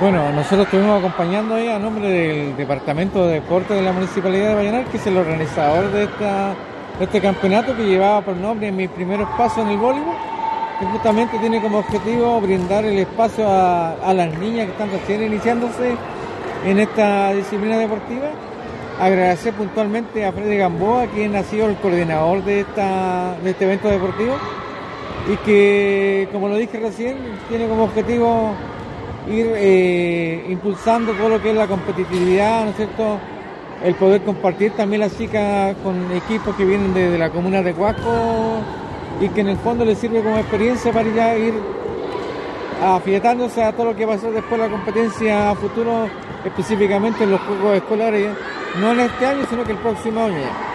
Bueno, nosotros estuvimos acompañando ahí a nombre del Departamento de Deportes de la Municipalidad de Vallenar, que es el organizador de este campeonato que llevaba por nombre Mis Primeros Pasos en el Voleibol, que justamente tiene como objetivo brindar el espacio a las niñas que están recién iniciándose en esta disciplina deportiva. Agradecer puntualmente a Freddy Gamboa, quien ha sido el coordinador de este evento deportivo y que, como lo dije recién, tiene como objetivo ir impulsando todo lo que es la competitividad, ¿no es cierto? El poder compartir también las chicas con equipos que vienen de la comuna de Huasco y que en el fondo les sirve como experiencia para ya ir afietándose a todo lo que va a ser después la competencia a futuro, específicamente en los juegos escolares, no en este año, sino que el próximo año ya.